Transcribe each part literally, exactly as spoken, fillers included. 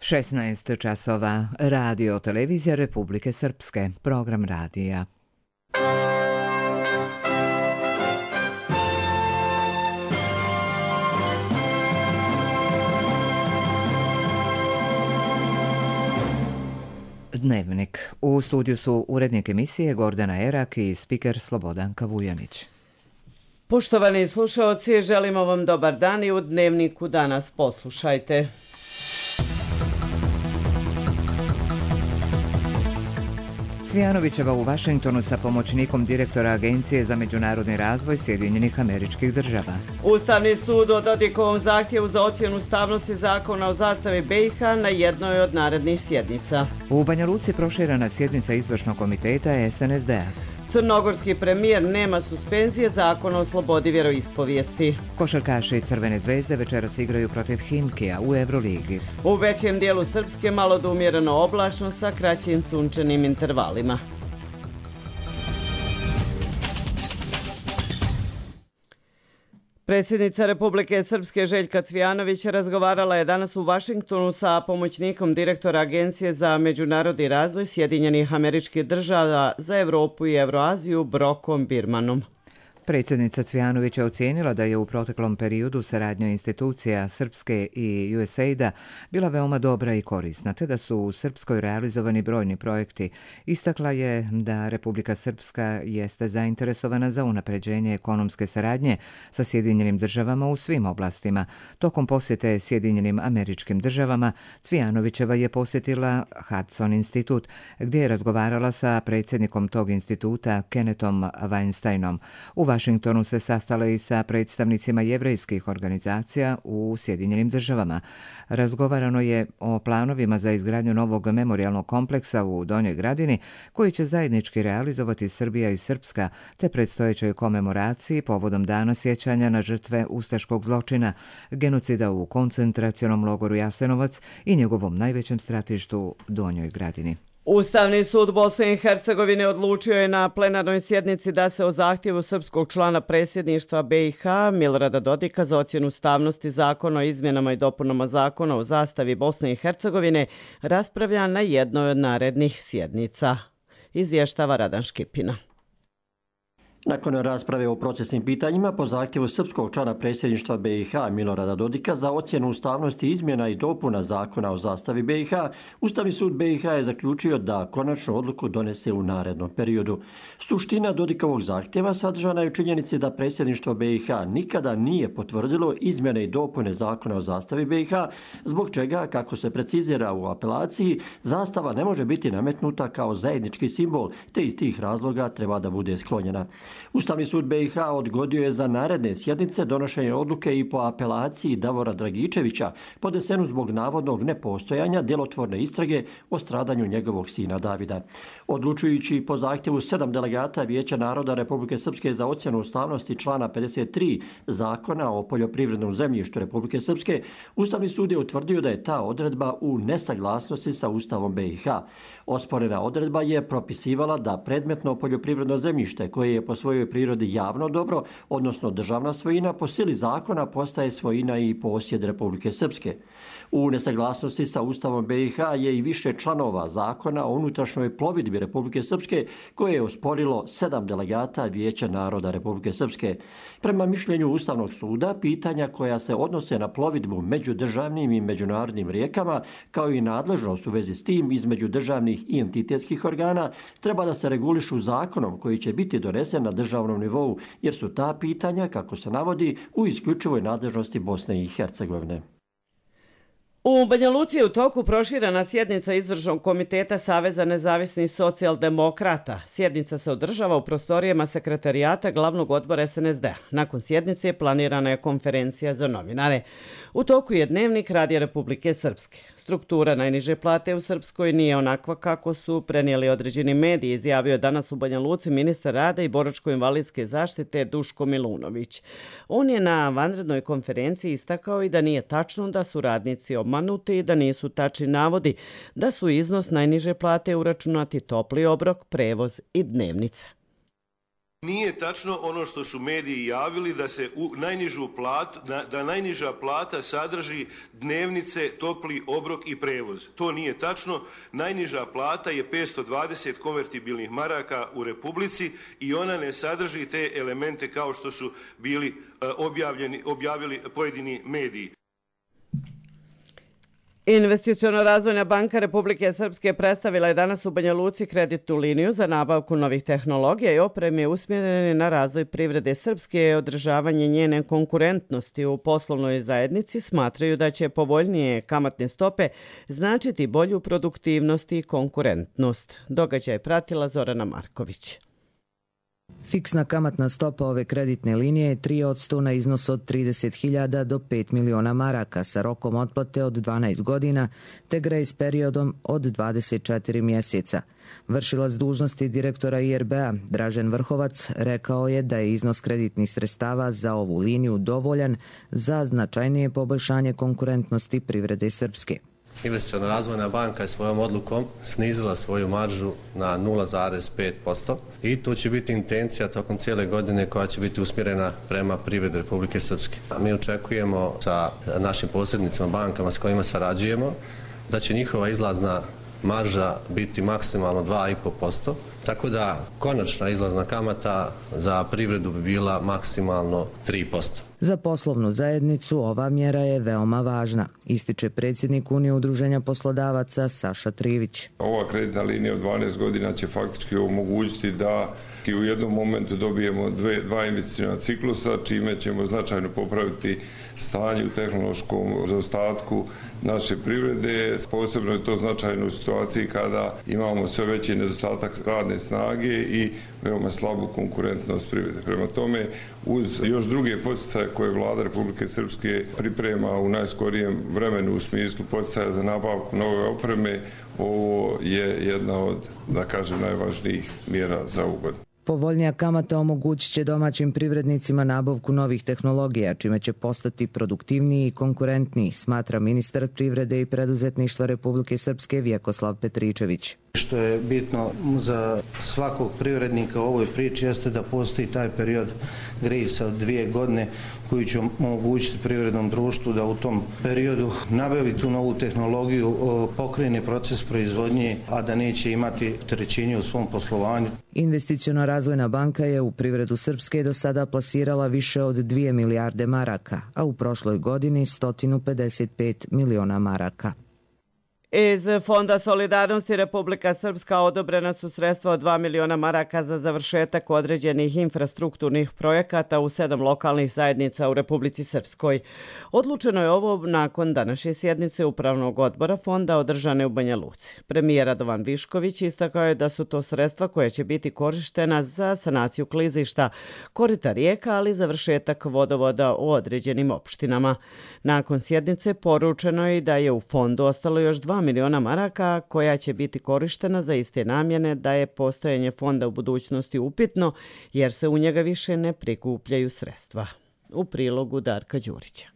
šesnaest časova. Radio televizija Republike Srpske. Program radija. Dnevnik. U studiju su urednik emisije Gordana Erak i spiker Slobodanka Vujanić. Poštovani slušaoci, želimo vam dobar dan i u Dnevniku danas poslušajte. Cvijanovićeva u Vašingtonu sa pomoćnikom direktora Agencije za međunarodni razvoj Sjedinjenih Američkih Država. Ustavni sud o Dodikovom zahtjevu za ocjenu ustavnosti zakona o zastavi be i ha na jednoj od narednih sjednica. U Banja Luci proširena sjednica izvršnog komiteta es en es de a. Crnogorski premijer nema suspenzije zakona o slobodi vjeroispovijesti. Košarkaši Crvene zvezde večeras igraju protiv Himkija u Euroligi. U većem dijelu Srpske malo do umjereno oblačno sa kraćim sunčanim intervalima. Predsjednica Republike Srpske Željka Cvijanović razgovarala je danas u Vašingtonu sa pomoćnikom direktora Agencije za međunarodni razvoj Sjedinjenih Američkih Država za Europu i Euroaziju Brokom Birmanom. Predsjednica Cvijanović je ocijenila da je u proteklom periodu saradnja institucija Srpske i u es a i de a bila veoma dobra i korisna, te da su u Srpskoj realizovani brojni projekti. Istakla je da Republika Srpska jeste zainteresovana za unapređenje ekonomske saradnje sa Sjedinjenim državama u svim oblastima. Tokom posjete Sjedinjenim Američkim Državama, Cvijanovićeva je posjetila Hudson institut, gdje je razgovarala sa predsjednikom tog instituta Kennethom Weinsteinom. U Vašingtonu se sastala i sa predstavnicima jevrejskih organizacija u Sjedinjenim državama. Razgovarano je o planovima za izgradnju novog memorijalnog kompleksa u Donjoj Gradini, koji će zajednički realizovati Srbija i Srpska, te predstojećoj komemoraciji povodom dana sjećanja na žrtve ustaškog zločina, genocida u koncentracionom logoru Jasenovac i njegovom najvećem stratištu Donjoj Gradini. Ustavni sud Bosne i Hercegovine odlučio je na plenarnoj sjednici da se o zahtjevu srpskog člana predsjedništva be i ha Milorada Dodika za ocjenu ustavnosti zakona o izmjenama i dopunama zakona o zastavi Bosne i Hercegovine raspravlja na jednoj od narednih sjednica. Izvještava Radan Škipina. Nakon rasprave o procesnim pitanjima po zahtjevu srpskog člana predsjedništva be i ha Milorada Dodika za ocjenu ustavnosti izmjena i dopuna zakona o zastavi be i ha, Ustavni sud be i ha je zaključio da konačnu odluku donese u narednom periodu. Suština Dodikovog zahtjeva sadržana je u činjenici da predsjedništvo be i ha nikada nije potvrdilo izmjene i dopune zakona o zastavi be i ha, zbog čega, kako se precizira u apelaciji, zastava ne može biti nametnuta kao zajednički simbol, te iz tih razloga treba da bude sklonjena. Ustavni sud be i ha odgodio je za naredne sjednice donošenje odluke i po apelaciji Davora Dragičevića, podnesenu zbog navodnog nepostojanja djelotvorne istrage o stradanju njegovog sina Davida. Odlučujući po zahtjevu sedam delegata Vijeća naroda Republike Srpske za ocjenu ustavnosti člana pedeset tri Zakona o poljoprivrednom zemljištu Republike Srpske, Ustavni sud je utvrdio da je ta odredba u nesaglasnosti sa Ustavom be i ha. Osporena odredba je propisivala da predmetno poljoprivredno zemljište, koje je po svojoj prirodi javno dobro, odnosno državna svojina, po sili zakona postaje svojina i posjed Republike Srpske. U nesaglasnosti sa Ustavom be i ha je i više članova zakona o unutrašnjoj plovidbi Republike Srpske, koje je osporilo sedam delegata Vijeća naroda Republike Srpske. Prema mišljenju Ustavnog suda, pitanja koja se odnose na plovidbu međudržavnim i međunarodnim rijekama, kao i nadležnost u vezi s tim između državnih i entitetskih organa, treba da se regulišu zakonom koji će biti donesen na državnom nivou, jer su ta pitanja, kako se navodi, u isključivoj nadležnosti Bosne i Hercegovine. U Banja Luci je u toku proširena sjednica izvršnog komiteta Saveza nezavisnih socijaldemokrata. Sjednica se održava u prostorijama sekretarijata glavnog odbora es en es de a. Nakon sjednice planirana je konferencija za novinare. U toku je Dnevnik Radija Republike Srpske. Struktura najniže plate u Srpskoj nije onakva kako su prenijeli određeni mediji, izjavio danas u Banja Luci ministar rada i boračko-invalidske zaštite Duško Milunović. On je na vanrednoj konferenciji istakao i da nije tačno da su radnici obmanuti i da nisu tačni navodi da su iznos najniže plate uračunati topli obrok, prevoz i dnevnica. Nije tačno ono što su mediji javili da se u najnižu platu, da, da najniža plata sadrži dnevnice, topli obrok i prevoz. To nije tačno. Najniža plata je petsto dvadeset konvertibilnih maraka u Republici i ona ne sadrži te elemente kao što su bili objavljeni, objavili pojedini mediji. Investiciono-razvojna banka Republike Srpske predstavila je danas u Banja Luci kreditnu liniju za nabavku novih tehnologija i opreme usmjerene na razvoj privrede Srpske i održavanje njene konkurentnosti. U poslovnoj zajednici smatraju da će povoljnije kamatne stope značiti bolju produktivnost i konkurentnost. Događaj pratila Zorana Marković. Fiksna kamatna stopa ove kreditne linije je tri posto na iznos od trideset hiljada do pet miliona maraka sa rokom otplate od dvanaest godina te grejs periodom od dvadeset četiri mjeseca. Vršilac dužnosti direktora I R B-a Dražen Vrhovac rekao je da je iznos kreditnih sredstava za ovu liniju dovoljan za značajnije poboljšanje konkurentnosti privrede Srpske. Investiciono-razvojna banka je svojom odlukom snizila svoju maržu na nula zarez pet posto i to će biti intencija tokom cijele godine koja će biti usmjerena prema privredi Republike Srpske. Mi očekujemo sa našim posrednicima, bankama s kojima sarađujemo, da će njihova izlazna marža biti maksimalno dva i po posto, tako da konačna izlazna kamata za privredu bi bila maksimalno tri posto. Za poslovnu zajednicu ova mjera je veoma važna, ističe predsjednik Unije udruženja poslodavaca Saša Trivić. Ova kreditna linija od dvanaest godina će faktički omogućiti da u jednom momentu dobijemo dve, dva investicijna ciklusa, čime ćemo značajno popraviti stanje u tehnološkom zaostatku naše privrede. Posebno je to značajno u situaciji kada imamo sve veći nedostatak radne snage i veoma slabu konkurentnost privrede. Prema tome, uz još druge poticaje koje vlada Republike Srpske priprema u najskorijem vremenu u smislu poticaja za nabavku nove opreme, ovo je jedna od, da kažem, najvažnijih mjera za ovu godinu. Povoljnija kamata omogućit će domaćim privrednicima nabavku novih tehnologija, čime će postati produktivniji i konkurentniji, smatra ministar privrede i preduzetništva Republike Srpske Vjekoslav Petričević. Što je bitno za svakog privrednika u ovoj priči jeste da postoji taj period grejsa od dvije godine koji će omogućiti privrednom društvu da u tom periodu nabavi tu novu tehnologiju, pokrene proces proizvodnje, a da neće imati opterećenje u svom poslovanju. Investiciono-razvojna banka je u privredu Srpske do sada plasirala više od dvije milijarde maraka, a u prošloj godini sto pedeset pet miliona maraka. Iz Fonda solidarnosti Republika Srpska odobrena su sredstva od dva miliona maraka za završetak određenih infrastrukturnih projekata u sedam lokalnih zajednica u Republici Srpskoj. Odlučeno je ovo nakon današnje sjednice Upravnog odbora Fonda održane u Banja Luci. Premijer Radovan Višković istakao je da su to sredstva koje će biti korištena za sanaciju klizišta, korita rijeka, ali i završetak vodovoda u određenim opštinama. Nakon sjednice poručeno je da je u fondu ostalo još dva miliona maraka koja će biti korištena za iste namjene, da je postojanje fonda u budućnosti upitno jer se u njega više ne prikupljaju sredstva. U prilogu Darka Đurića.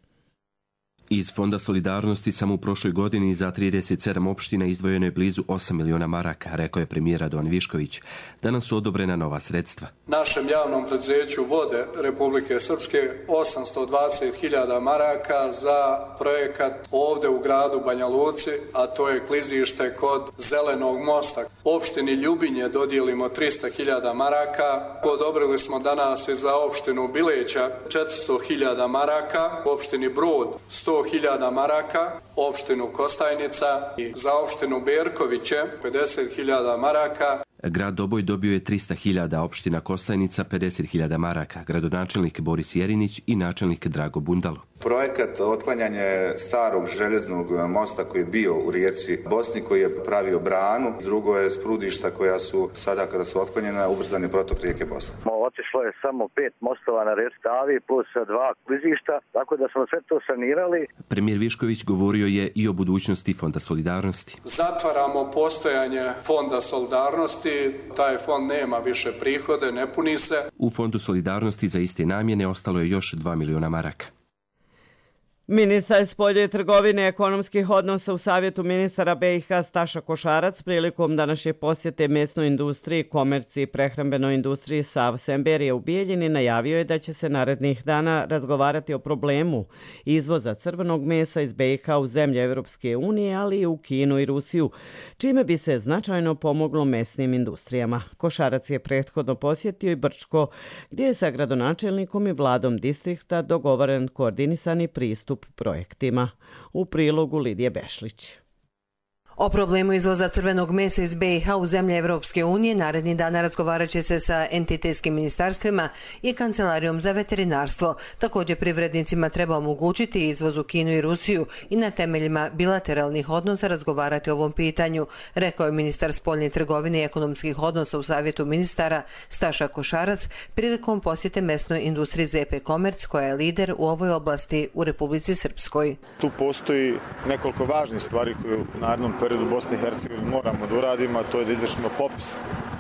Iz Fonda solidarnosti samo u prošloj godini za trideset sedam opština izdvojeno je blizu osam miliona maraka, rekao je premijer Radovan Višković. Danas su odobrena nova sredstva. Našem javnom preduzeću Vode Republike Srpske osamsto dvadeset hiljada maraka za projekat ovde u gradu Banja Luci, a to je klizište kod Zelenog mosta. Opštini Ljubinje dodijelimo trista hiljada maraka. Odobrili smo danas i za opštinu Bileća četiristo hiljada maraka, opštini Brod sto hiljada maraka, opštinu Kostajnica i za opštinu Berkoviće pedeset hiljada maraka. Grad Doboj dobio je trista hiljada, opština Kostajnica pedeset hiljada maraka, gradonačelnik Boris Jerinić i načelnik Drago Bundalo. Projekat otklanjanje starog željeznog mosta koji je bio u rijeci Bosni, koji je pravio branu. Drugo je sprudišta koja su sada kada su otklanjena ubrzani protok rijeke Bosne. Otišlo je samo pet mostova na rijeci Savi plus dva klizišta, tako da smo sve to sanirali. Premijer Višković govorio je i o budućnosti Fonda solidarnosti. Zatvaramo postojanje Fonda solidarnosti, taj fond nema više prihode, ne puni se. U Fondu solidarnosti za iste namjene ostalo je još dva miliona maraka. Ministar spoljne trgovine i ekonomskih odnosa u Savjetu ministara B i H Staša Košarac prilikom današnje posjete mesnoj industriji, komerciji i prehrambenoj industriji Sav Semberija u Bijeljini najavio je da će se narednih dana razgovarati o problemu izvoza crvenog mesa iz B i H u zemlje Evropske unije, ali i u Kinu i Rusiju, čime bi se značajno pomoglo mesnim industrijama. Košarac je prethodno posjetio i Brčko, gdje je sa gradonačelnikom i vladom distrikta dogovoren koordinisani pristup projektima. U prilogu Lidije Bešlić. O problemu izvoza crvenog mesa iz B i H u zemlje Evropske unije naredni dana razgovarat će se sa entitetskim ministarstvima i Kancelarijom za veterinarstvo. Također privrednicima treba omogućiti izvoz u Kinu i Rusiju i na temeljima bilateralnih odnosa razgovarati o ovom pitanju, rekao je ministar spoljne trgovine i ekonomskih odnosa u Savjetu ministara Staša Košarac prilikom posjete mesnoj industriji Z P Komerc, koja je lider u ovoj oblasti u Republici Srpskoj. Tu postoji nekoliko važnih stvari koje u narednom periodu u Bosni i Hercegovini moramo da uradimo, a to je da izvršimo popis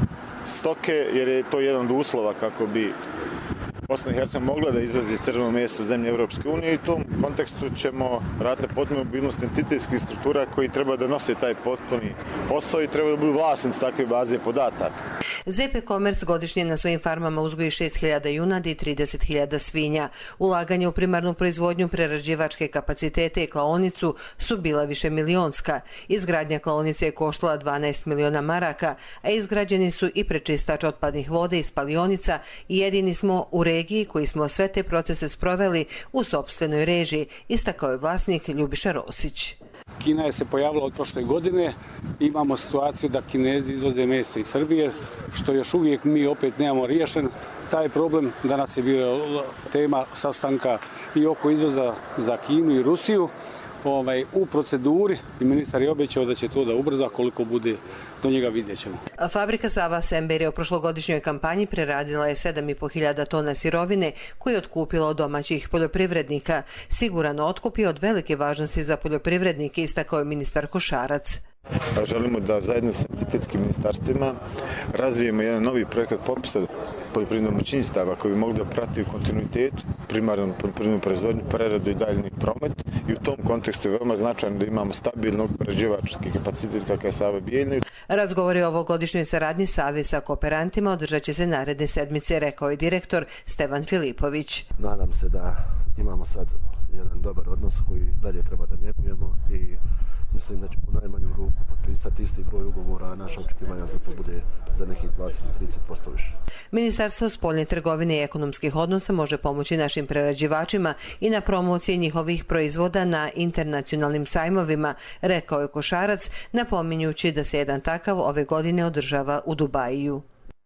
stoke, jer je to jedan od uslova kako bi Bosna i Hercegovina mogla da izvozi crveno meso u zemlje Evropske unije i u tom kontekstu ćemo raditi potpunu mobilnost entitetskih struktura koji treba da nose taj potpuni posao i treba da budu vlasnici takve baze podataka. Z P Komerc godišnje na svojim farmama uzgoji šest hiljada junadi i trideset hiljada svinja. Ulaganje u primarnu proizvodnju, prerađivačke kapacitete i klaonicu su bila više milionska. Izgradnja klaonice je koštala dvanaest miliona maraka, a izgrađeni su i prečistač otpadnih vode i spalionica i jedini smo u regiji koji smo sve te procese sproveli u sopstvenoj režiji, istakao je vlasnik Ljubiša Rosić. Kina je se pojavila od prošle godine. Imamo situaciju da Kinezi izvoze meso iz Srbije, što još uvijek mi opet nemamo riješen. Taj problem danas je bila tema sastanka i oko izvoza za Kinu i Rusiju. Ovaj, u proceduri i ministar je obećao da će to da ubrza, koliko bude do njega vidjet ćemo. Fabrika Sava Semberija u prošlogodišnjoj kampanji preradila je sedam i po hiljada tona sirovine koje je otkupila od domaćih poljoprivrednika. Siguran otkup je od velike važnosti za poljoprivrednike, istakao je ministar Košarac. Želimo da zajedno sa entitetskim ministarstvima razvijemo jedan novi projekat popisa poljoprivrednog domaćinstava koji bi mogli da prati u kontinuitetu primarnu poljoprivrednu proizvodnju, preradu i daljni promet, i u tom kontekstu je veoma značajno da imamo stabilnog prerađivački kapacitet kakav je Sava Bijeljina. Razgovori o ovogodišnjoj saradnji Save sa kooperantima održat će se naredne sedmice, rekao je direktor Stevan Filipović. Nadam se da imamo sad jedan dobar odnos koji dalje treba da njegujemo i mislim da ćemo u najmanju ruku potpisati isti broj ugovora, a naša očekivanja za to bude za nekih dvadeset do trideset posto više. Ministarstvo spoljne trgovine i ekonomskih odnosa može pomoći našim prerađivačima i na promociji njihovih proizvoda na internacionalnim sajmovima, rekao je Košarac, napominjući da se jedan takav ove godine održava u Dubaju.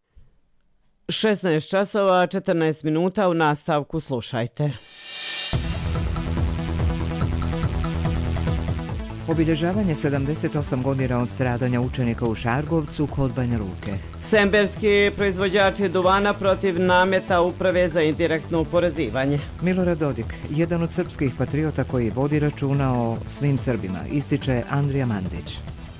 šesnaest časova četrnaest minuta, u nastavku slušajte. Obilježavanje sedamdeset osam godina od stradanja učenika u Šargovcu kod Banja Luke. Semberski proizvođači duvana protiv nameta Uprave za indirektno oporezivanje. Milorad Dodik, jedan od srpskih patriota koji vodi računa o svim Srbima, ističe Andrija Mandić.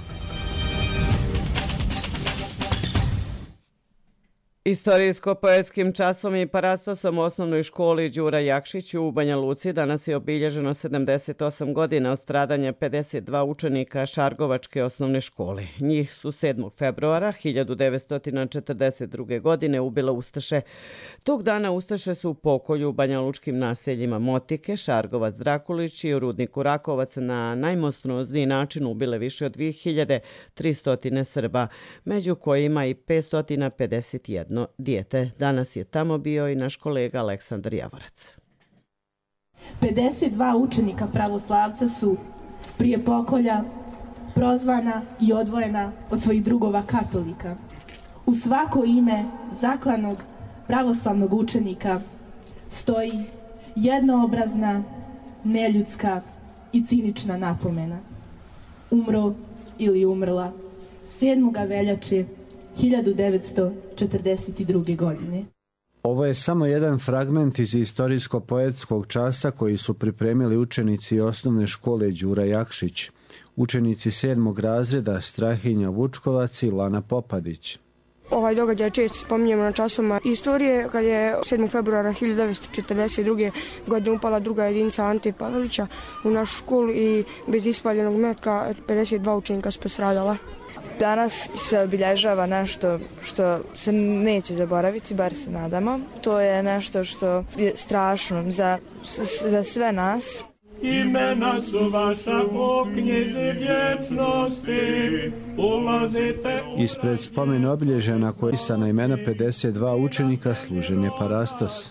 Istorijsko-poetskim časom i parastosom u osnovnoj školi Đura Jakšić u Banja Luci danas je obilježeno sedamdeset osam godina od stradanja pedeset dva učenika Šargovačke osnovne škole. Njih su sedmog februara hiljadu devetsto četrdeset druge. godine ubile Ustaše. Tog dana Ustaše su u pokolju u banjalučkim naseljima Motike, Šargovac, Drakulić i u rudniku Rakovac na najmonstruozniji način ubile više od dvije hiljade tristo Srba, među kojima i petsto pedeset jedan dijete. Danas je tamo bio i naš kolega Aleksandar Javorac. pedeset dva učenika pravoslavca su prije pokolja prozvana i odvojena od svojih drugova katolika. U svako ime zaklanog pravoslavnog učenika stoji jednoobrazna, neljudska i cinična napomena. Umro ili umrla sedmog veljače hiljadu devetsto četrdeset druge. godine. Ovo je samo jedan fragment iz istorijsko-poetskog časa koji su pripremili učenici osnovne škole Đura Jakšić, učenici sedmog razreda Strahinja Vučkovac i Lana Popadić. Ovaj događaj često spominjemo na časovima istorije, kad je sedmog februara hiljadu devetsto četrdeset druge. godine upala druga jedinica Ante Pavelića u našu školu i bez ispaljenog metka pedeset dva učenika su postradala. Danas se obilježava nešto što se neće zaboraviti, bar se nadamo. To je nešto što je strašno za, za sve nas. Imena su vaša u knjizi vječnosti, ulazite... Ispred spomen obilježja na kojoj je pisana imena pedeset dva učenika služen je parastos.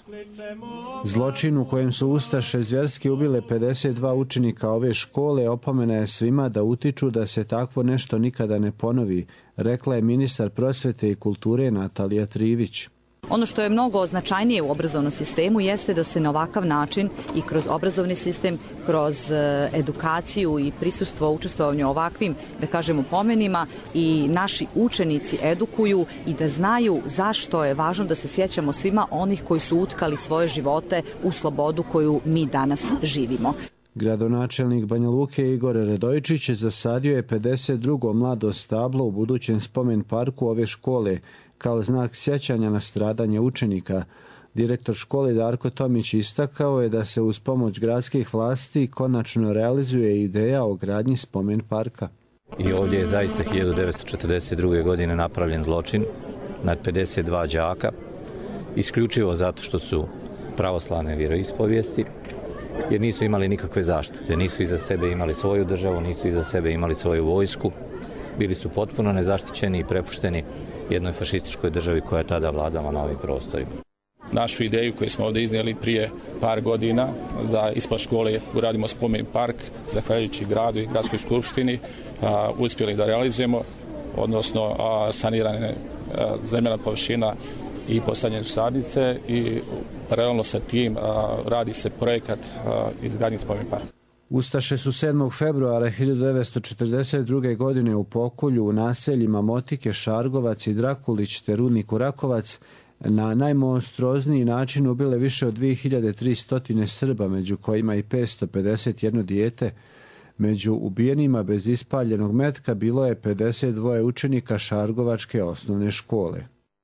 Zločin u kojem su ustaše zvjerski ubile pedeset dva učenika ove škole opomena je svima da utiču da se takvo nešto nikada ne ponovi, rekla je ministar prosvete i kulture Natalija Trivić. Ono što je mnogo značajnije u obrazovnom sistemu jeste da se na ovakav način i kroz obrazovni sistem, kroz edukaciju i prisustvo učestvovanju ovakvim, da kažemo, pomenima i naši učenici edukuju i da znaju zašto je važno da se sjećamo svima onih koji su utkali svoje živote u slobodu koju mi danas živimo. Gradonačelnik Banja Luke Igor Radojčić zasadio je pedeset drugo mlado stablo u budućem spomen parku ove škole, kao znak sjećanja na stradanje učenika. Direktor škole Darko Tomić istakao je da se uz pomoć gradskih vlasti konačno realizuje ideja o gradnji spomen parka. I ovdje je zaista hiljadu devetsto četrdeset druge. godine napravljen zločin nad pedeset dva đaka, isključivo zato što su pravoslavne vjeroispovijesti, jer nisu imali nikakve zaštite, nisu iza sebe imali svoju državu, nisu iza sebe imali svoju vojsku, bili su potpuno nezaštićeni i prepušteni jednoj fašističkoj državi koja je tada vladala na ovim prostorima. Našu ideju koju smo ovdje iznijeli prije par godina da ispod škole uradimo spomen park, zahvaljujući gradu i gradskoj skupštini, a, uspjeli da realizujemo, odnosno a, sanirane a, zemljena površina i postavljene sadnice i paralelno sa tim a, radi se projekat a, izgradnje spomen parka. Ustaše su sedmog februara hiljadu devetsto četrdeset druge. godine u pokolju u naseljima Motike, Šargovac i Drakulić te rudniku Rakovac na najmonstruozniji način ubile više od dvije hiljade tristo Srba, među kojima i petsto pedeset jedno dijete. Među ubijenima bez ispaljenog metka bilo je pedeset dva učenika Šargovačke osnovne škole.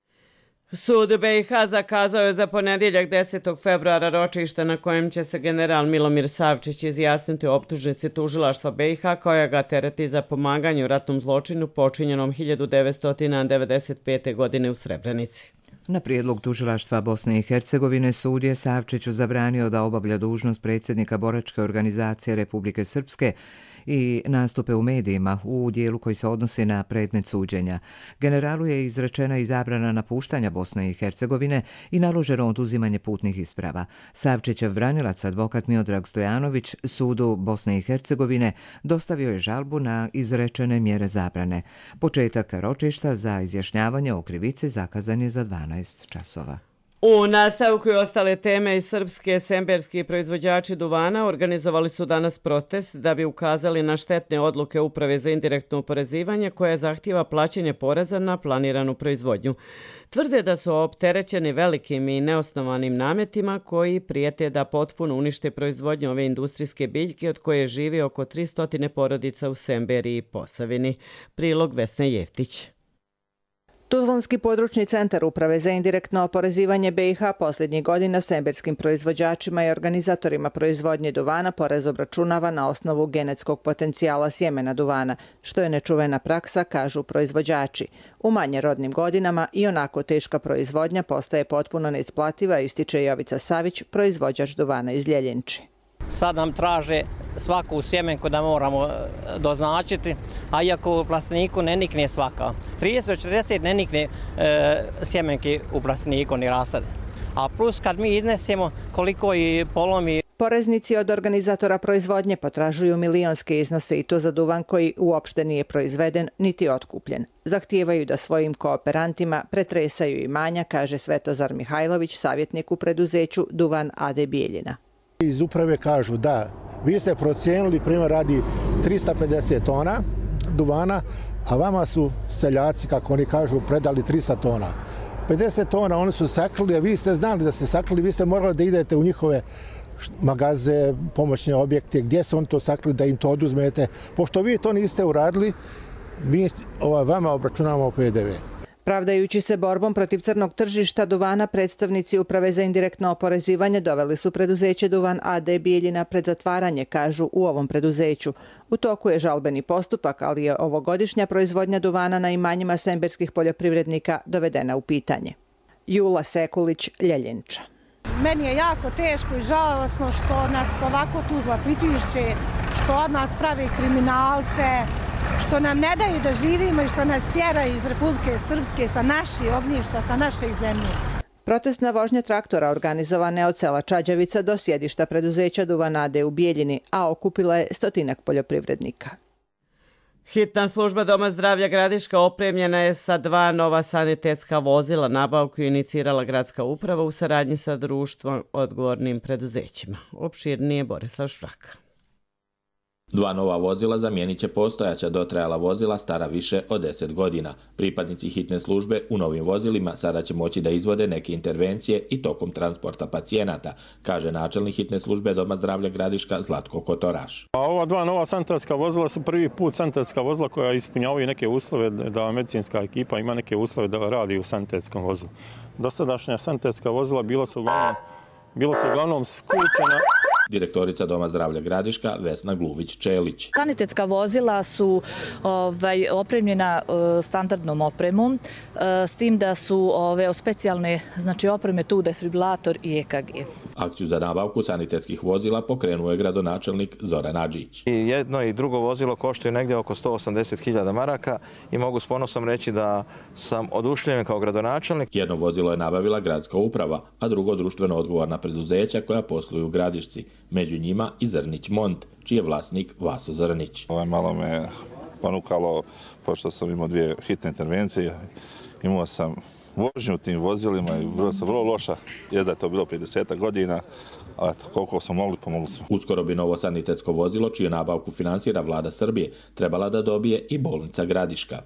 Sud B i H zakazao je za ponedjeljak desetog februara ročište na kojem će se general Milomir Savčić izjasniti o optužnici tužilaštva B i H koja ga tereti za pomaganje u ratnom zločinu počinjenom hiljadu devetsto devedeset pete. godine u Srebrenici. Na prijedlog tužilaštva Bosne i Hercegovine sud je Savčiću zabranio da obavlja dužnost predsjednika boračke organizacije Republike Srpske i nastupe u medijima u dijelu koji se odnosi na predmet suđenja. Generalu je izrečena i zabrana napuštanja Bosne i Hercegovine i naloženo oduzimanje putnih isprava. Savčićev branilac, advokat Miodrag Stojanović, sudu Bosne i Hercegovine dostavio je žalbu na izrečene mjere zabrane. Početak ročišta za izjašnjavanje o krivici zakazan je za dvanaest časova. U nastavku i ostale teme i srpske semberski proizvođači duvana organizovali su danas protest da bi ukazali na štetne odluke Uprave za indirektno oporezivanje koja zahtijeva plaćanje poreza na planiranu proizvodnju. Tvrde da su opterećeni velikim i neosnovanim nametima koji prijete da potpuno unište proizvodnju ove industrijske biljke od koje živi oko tristo porodica u Semberiji i Posavini. Prilog Vesne Jeftić. Tuzlanski područni centar Uprave za indirektno oporezivanje B i H posljednjih godina semberskim proizvođačima i organizatorima proizvodnje duvana porez obračunava na osnovu genetskog potencijala sjemena duvana, što je nečuvena praksa, kažu proizvođači. U manje rodnim godinama i onako teška proizvodnja postaje potpuno neisplativa, ističe Jovica Savić, proizvođač duvana iz Ljeljenči. Sad nam traže svaku sjemenku da moramo doznačiti, a iako u plasteniku ne nikne svaka. trideset do četrdeset ne nikne e, sjemenke u plasteniku ni rasade. A plus kad mi iznesemo koliko i polomi. Poreznici od organizatora proizvodnje potražuju milionske iznose i to za duvan koji uopšte nije proizveden niti otkupljen. Zahtijevaju da svojim kooperantima pretresaju imanja, kaže Svetozar Mihajlović, savjetnik u preduzeću Duvan A D Bijeljina. Iz uprave kažu da vi ste procijenili, primjer radi trista pedeset tona duvana, a vama su seljaci, kako oni kažu, predali tristo tona. pedeset tona oni su sakrili, a vi ste znali da ste sakrili, vi ste morali da idete u njihove magaze, pomoćne objekte, gdje su oni to sakrili, da im to oduzmete. Pošto vi to niste uradili, mi ova, vama obračunamo P D V. Pravdajući se borbom protiv crnog tržišta duvana, predstavnici Uprave za indirektno oporezivanje doveli su preduzeće Duvan a d Bijeljina pred zatvaranje, kažu u ovom preduzeću. U toku je žalbeni postupak, ali je ovogodišnja proizvodnja duvana na imanjima semberskih poljoprivrednika dovedena u pitanje. Jula Sekulić, Ljeljinča. Meni je jako teško i žalosno što nas ovako tuzla pritišće, što od nas pravi kriminalce, što nam ne daju da živimo i što nas tjeraju iz Republike Srpske sa naših ognjišta, sa naše zemlje. Protestna vožnja traktora organizovana je od sela Čađavica do sjedišta preduzeća Duvan a d u Bijeljini, a okupila je stotinak poljoprivrednika. Hitna služba Doma zdravlja Gradiška opremljena je sa dva nova sanitetska vozila. Nabavku je inicirala gradska uprava u saradnji sa društvom odgovornim preduzećima. Opširnije Borislav Švrak. Dva nova vozila zamijenit će postojaća dotrajala vozila stara više od deset godina. Pripadnici hitne službe u novim vozilima sada će moći da izvode neke intervencije i tokom transporta pacijenata, kaže načelnik hitne službe Doma zdravlja Gradiška Zlatko Kotoraš. A ova dva nova sanitetska vozila su prvi put sanitetska vozila koja ispunjavaju neke uslove da medicinska ekipa ima neke uslove da radi u sanitetskom vozilu. Dosadašnja sanitetska vozila bila su uglavnom, bila su uglavnom skučena. Direktorica Doma zdravlja Gradiška Vesna Gluvić-Čelić. Sanitetska vozila su ovaj, opremljena uh, standardnom opremom, uh, s tim da su ove specijalne znači, opreme tu defibrilator i E K G. Akciju za nabavku sanitetskih vozila pokrenuo je gradonačelnik Zoran Adžić. I jedno i drugo vozilo koštaju negdje oko sto osamdeset hiljada maraka i mogu s ponosom reći da sam oduševljen kao gradonačelnik. Jedno vozilo je nabavila gradska uprava, a drugo društveno odgovorna preduzeća koja posluju u Gradišci. Među njima i Zrnić Mont, čiji je vlasnik Vaso Zrnić. Ovo je malo me ponukalo, pošto sam imao dvije hitne intervencije, imao sam vožnju u tim vozilima i bilo sam vrlo loša. Jezda je to bilo prije desetak godina, ali eto, koliko smo mogli, pomogli smo. Uskoro bi novo sanitetsko vozilo, čiju nabavku finansira vlada Srbije, trebala da dobije i bolnica Gradiška.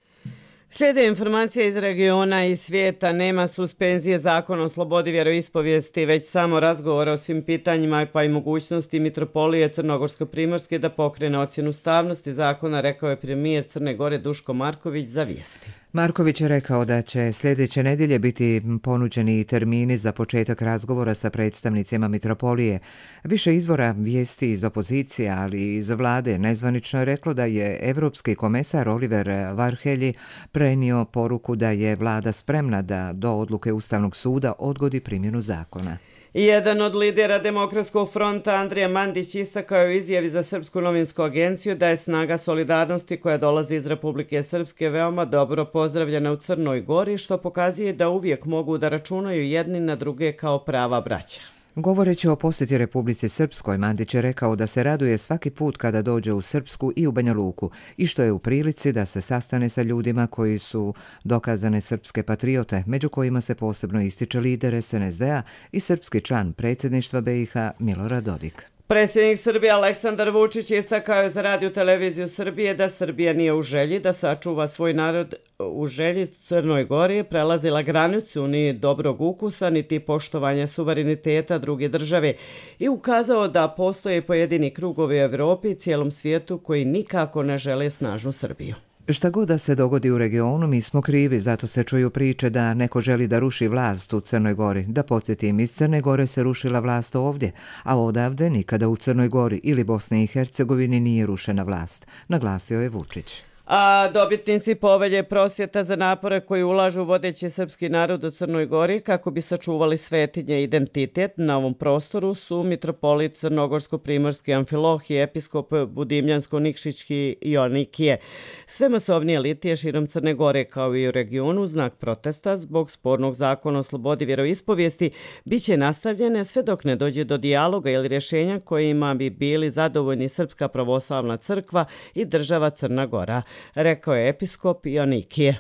Slijede informacije iz regiona i svijeta. Nema suspenzije zakona o slobodi vjeroispovijesti, već samo razgovora o svim pitanjima pa i mogućnosti Mitropolije Crnogorsko-Primorske da pokrene ocjenu ustavnosti zakona, rekao je premijer Crne Gore Duško Marković za Vijesti. Marković je rekao da će sljedeće nedjelje biti ponuđeni termini za početak razgovora sa predstavnicima Mitropolije. Više izvora vijesti iz opozicije, ali i iz vlade nezvanično je reklo da je evropski komesar Oliver Varhelyi prenio poruku da je vlada spremna da do odluke Ustavnog suda odgodi primjenu zakona. Jedan od lidera Demokratskog fronta, Andrija Mandić, istakao je u izjavi za Srpsku novinsku agenciju da je snaga solidarnosti koja dolazi iz Republike Srpske veoma dobro pozdravljena u Crnoj Gori, što pokazuje da uvijek mogu da računaju jedni na druge kao prava braća. Govoreći o posjeti Republici Srpskoj, Mandić je rekao da se raduje svaki put kada dođe u Srpsku i u Banja Luku i što je u prilici da se sastane sa ljudima koji su dokazane srpske patriote, među kojima se posebno ističe lider S N S D-a i srpski član predsjedništva B i H Milorad Dodik. Predsjednik Srbije Aleksandar Vučić istakao je za Radio televiziju Srbije da Srbija nije u želji da sačuva svoj narod u želji Crnoj Gori, prelazila granicu ni dobrog ukusa, niti poštovanja suvereniteta druge države i ukazao da postoje pojedini krugovi u Evropi i cijelom svijetu koji nikako ne žele snažnu Srbiju. Šta god da se dogodi u regionu, mi smo krivi, zato se čuju priče da neko želi da ruši vlast u Crnoj Gori. Da podsjetim, iz Crne Gore se rušila vlast ovdje, a odavde nikada u Crnoj Gori ili Bosni i Hercegovini nije rušena vlast, naglasio je Vučić. A dobitnici povelje prosvjeta za napore koji ulažu vodeći srpski narod u Crnoj Gori kako bi sačuvali svetinje i identitet na ovom prostoru su mitropolit Crnogorsko-Primorski Amfilohije, episkop Budimljansko-Nikšićki Joanikije. Sve masovnije litije širom Crne Gore kao i u regionu znak protesta zbog spornog zakona o slobodi vjeroispovijesti biće nastavljene sve dok ne dođe do dijaloga ili rješenja kojima bi bili zadovoljni Srpska pravoslavna crkva i država Crna Gora, rekao je episkop Joanikije.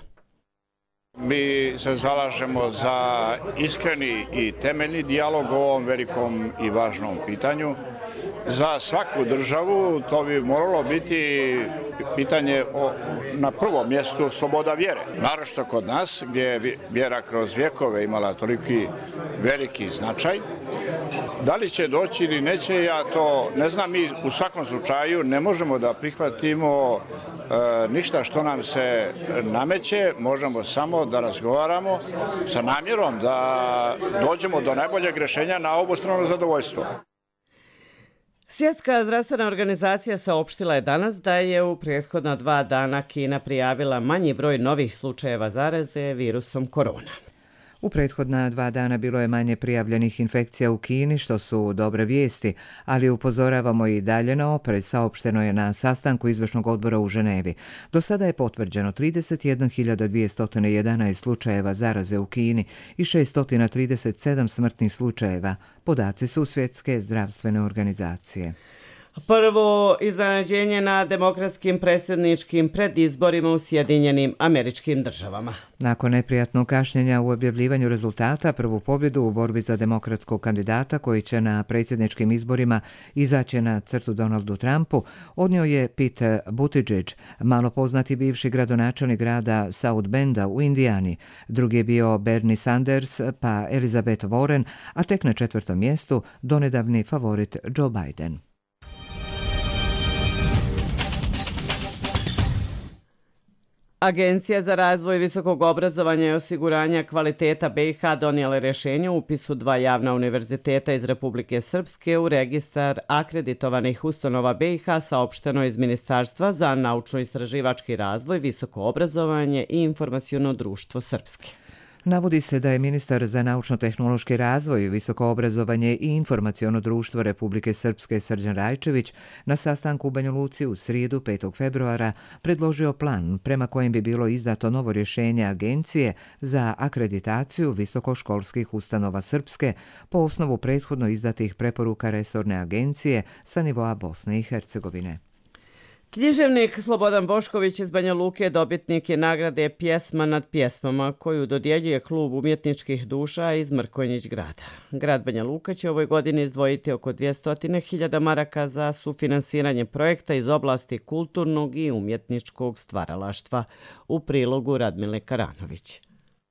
Mi se zalažemo za iskreni i temeljni dijalog o ovom velikom i važnom pitanju za svaku državu to bi moralo biti pitanje o, na prvom mjestu sloboda vjere. Naročito kod nas gdje je vjera kroz vjekove imala toliki veliki značaj. Da li će doći ili neće, ja to ne znam. Mi u svakom slučaju ne možemo da prihvatimo e, ništa što nam se nameće, možemo samo da razgovaramo sa namjerom da dođemo do najboljeg rješenja na obostrano zadovoljstvo. Svjetska zdravstvena organizacija saopštila je danas da je u prethodna dva dana Kina prijavila manji broj novih slučajeva zaraze virusom korona. U prethodna dva dana bilo je manje prijavljenih infekcija u Kini, što su dobre vijesti, ali upozoravamo i dalje na oprez, saopšteno je na sastanku izvršnog odbora u Ženevi. Do sada je potvrđeno trideset jedna hiljada dvjesto jedanaest slučajeva zaraze u Kini i šesto trideset sedam smrtnih slučajeva. Podaci su Svjetske zdravstvene organizacije. Prvo iznenađenje na demokratskim predsjedničkim predizborima u Sjedinjenim Američkim Državama. Nakon neprijatnog kašnjenja u objavljivanju rezultata, prvu pobjedu u borbi za demokratskog kandidata koji će na predsjedničkim izborima izaći na crtu Donaldu Trumpu, odnio je Pete Buttigieg, malo poznati bivši gradonačelnik grada South Benda u Indijani. Drugi je bio Bernie Sanders pa Elizabeth Warren, a tek na četvrtom mjestu donedavni favorit Joe Biden. Agencija za razvoj visokog obrazovanja i osiguranja kvaliteta B i H donijela je rješenje o upisu dva javna univerziteta iz Republike Srpske u registar akreditovanih ustanova B i H, saopšteno iz Ministarstva za naučno-istraživački razvoj, visoko obrazovanje i informaciono društvo Srpske. Navodi se da je ministar za naučno-tehnološki razvoj, visoko obrazovanje i informaciono društvo Republike Srpske Srđan Rajčević na sastanku u Banja Luci u srijedu petog februara predložio plan prema kojem bi bilo izdato novo rješenje Agencije za akreditaciju visokoškolskih ustanova Srpske po osnovu prethodno izdatih preporuka resorne agencije sa nivoa Bosne i Hercegovine. Književnik Slobodan Bošković iz Banja Luke dobitnik je nagrade Pjesma nad pjesmama koju dodjeljuje Klub umjetničkih duša iz Mrkonjić grada. Grad Banja Luka će ovoj godini izdvojiti oko dvjesto hiljada maraka za sufinansiranje projekta iz oblasti kulturnog i umjetničkog stvaralaštva. U prilogu Radmile Karanović.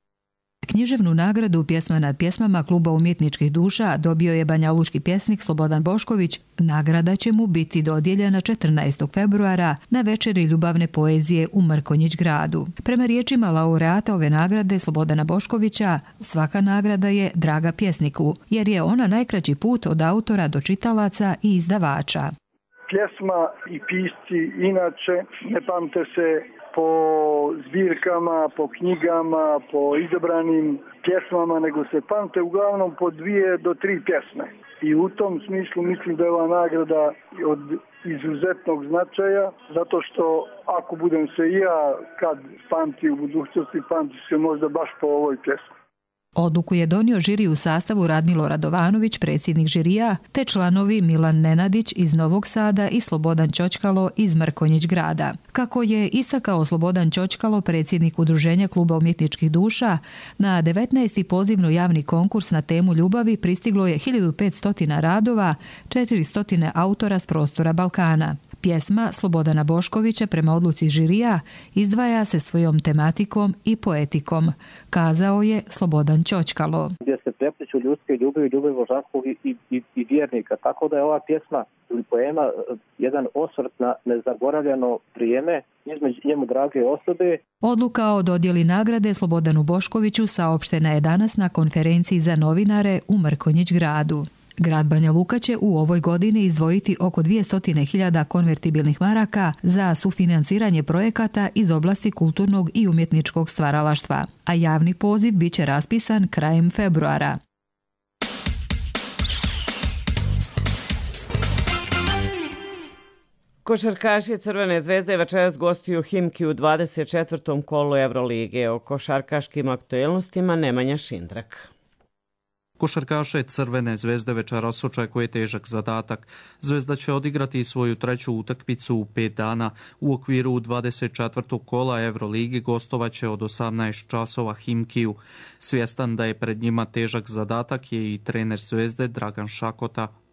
Književnu nagradu Pjesma nad pjesmama Kluba umjetničkih duša dobio je banjalučki pjesnik Slobodan Bošković. Nagrada će mu biti dodijeljena četrnaestog februara na večeri ljubavne poezije u Mrkonjić gradu. Prema riječima laureata ove nagrade Slobodana Boškovića, svaka nagrada je draga pjesniku, jer je ona najkraći put od autora do čitalaca i izdavača. Pjesma i pisci inače ne pamte se po zbirkama, po knjigama, po izabranim pjesmama, nego se pamte uglavnom po dvije do tri pjesme. I u tom smislu mislim da je ova nagrada od izuzetnog značaja, zato što ako budem se i ja kad pamti u budućnosti, pamti se možda baš po ovoj pjesmi. Odluku je donio žiri u sastavu Radmilo Radovanović, predsjednik žirija, te članovi Milan Nenadić iz Novog Sada i Slobodan Ćoćkalo iz Mrkonjić grada. Kako je istakao Slobodan Ćoćkalo, predsjednik Udruženja Kluba umjetničkih duša, na devetnaesti pozivno javni konkurs na temu ljubavi pristiglo je hiljadu petsto radova, četiristo autora s prostora Balkana. Pjesma Slobodana Boškovića prema odluci žirija izdvaja se svojom tematikom i poetikom, kazao je Slobodan Ćoćkalo. Gdje se prepliču ljudske ljubavi, ljubavi vožakog i, i, i vjernika. Tako da je ova pjesma ili poema jedan osvrt na nezaboravljeno vrijeme između njemu drage osobe. Odluka o dodjeli nagrade Slobodanu Boškoviću saopštena je danas na konferenciji za novinare u Mrkonjić gradu. Grad Banja Luka će u ovoj godini izdvojiti oko dvjesto hiljada konvertibilnih maraka za sufinansiranje projekata iz oblasti kulturnog i umjetničkog stvaralaštva, a javni poziv biće raspisan krajem februara. Košarkaši Crvene zvezde večeras gostuju Himki u dvadeset četvrtom kolu Evrolige. O košarkaškim aktuelnostima Nemanja Šindrak. Košarkaše Crvene zvezde večeras očekuje težak zadatak. Zvezda će odigrati svoju treću utakmicu u pet dana. U okviru dvadeset četvrtog kola Euroligi gostovaće od osamnaest časova Himkiju. Svjestan da je pred njima težak zadatak je i trener Zvezde Dragan Šakota.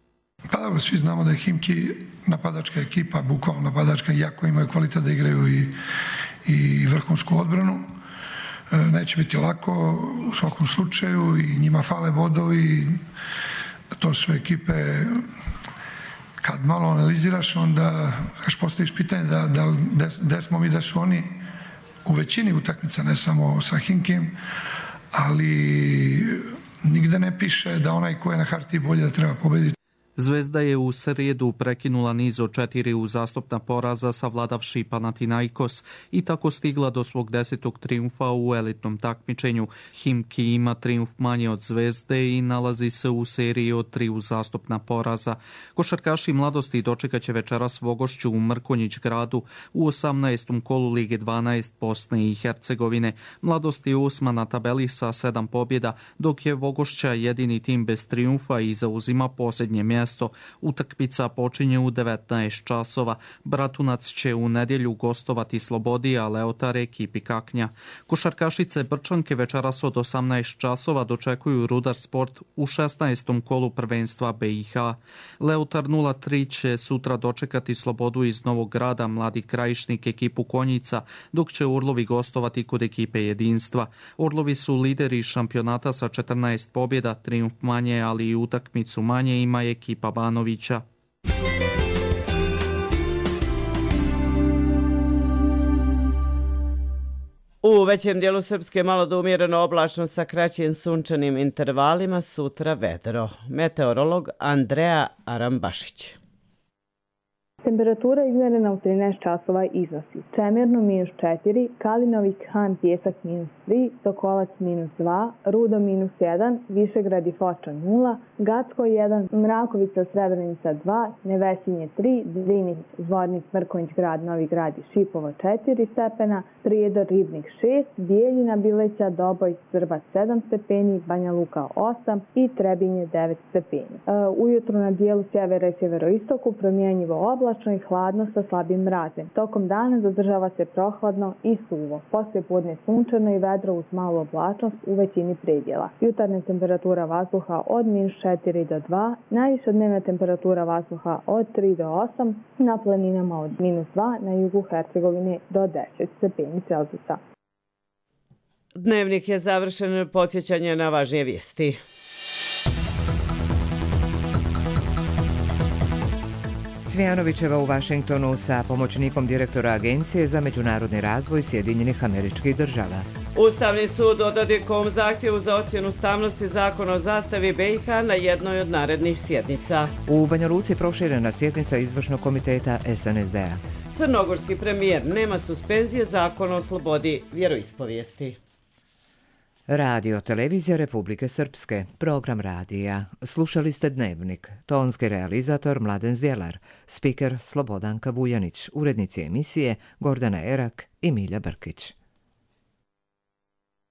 Pa dobro, svi znamo da je Himki napadačka ekipa, bukvalno napadačka, iako imaju kvalitet da igraju i, i vrhunsku odbranu. Neće biti lako u svakom slučaju i njima fale bodovi. To su ekipe, kad malo analiziraš, onda kaš postaviš pitanje da, da, gde smo mi, da su oni u većini utakmica, ne samo sa Himkim, ali nigde ne piše da onaj ko je na hartiji bolje da treba pobediti. Zvezda je u srijedu prekinula niz od četiri uzastopna poraza savladavši Panathinaikos i tako stigla do svog desetog triumfa u elitnom takmičenju. Himki ima triumf manje od Zvezde i nalazi se u seriji od tri uzastopna poraza. Košarkaši mladosti dočekat će večeras Vogošću u Mrkonjić gradu u osamnaestom kolu Lige dvanaest Bosne i Hercegovine. Mladost je osma na tabeli sa sedam pobjeda, dok je Vogošća jedini tim bez triumfa i zauzima posljednje mjesto. Utakmica počinje u devetnaest časova. Bratunac će u nedjelju gostovati Slobodi, a Leotar ekipi Kaknja. Košarkašice Brčanke večeras od osamnaest časova dočekuju Rudar Sport u šesnaestom kolu prvenstva B i H. Leotar nula tri će sutra dočekati Slobodu iz Novog Grada, Mladi Krajišnik ekipu Konjica, dok će Orlovi gostovati kod ekipe Jedinstva. Orlovi su lideri šampionata sa četrnaest pobjeda, triumf manje, ali i utakmicu manje ima ekipa Banovića. U većem dijelu Srpske malo da umjereno oblačno sa kraćim sunčanim intervalima, sutra vedro. Meteorolog Andreja Arambašić. Temperatura izmjerena u trinaest časova iznosi Čemirno minus četiri, Kalinovik, Han, Pjesak minus tri, Sokolac minus dva, Rudo minus jedan, Višegrad i Foča nula, Gacko jedan, Mrakovica, Srebrenica dva, Nevesinje tri, Zrinjik, Zvornik, Mrkonjić grad, Novi grad i Šipovo četiri stepena, Prijedor, Ribnik šest, Bijeljina, Bileća, Doboj, Srbac sedam stepeni, Banja Luka osam i Trebinje devet stepeni. E, ujutru na dijelu sjevera i sjeveroistoku promjenjivo oblačno i hladno sa slabim mrazem. Tokom dana zadržava se prohladno i suvo. Poslije podne sunčano i vedro uz malu oblačnost u većini predjela. Jutarnja temperatura vazduha od minus četiri do dva, najviša dnevna temperatura vazduha od tri do osam, na planinama od minus dva, na jugu Hercegovine do deset stepeni Celzijusa. Dnevnik je završen, podsjećanje na važnije vijesti. Cvijanovićeva u Vašingtonu sa pomoćnikom direktora Agencije za međunarodni razvoj Sjedinjenih Američkih Država. Ustavni sud o Dodikom zahtjevu za ocjenu ustavnosti zakona o zastavi B i H na jednoj od narednih sjednica. U Banja Luci proširena sjednica izvršnog komiteta S N S D-a. Crnogorski premijer nema suspenzije zakona o slobodi vjeroispovijesti. Radio Televizija Republike Srpske, program radija. Slušali ste Dnevnik, tonski realizator Mladen Zdjelar, spiker Slobodanka Vujanić, urednici emisije Gordana Erak i Milja Brkić.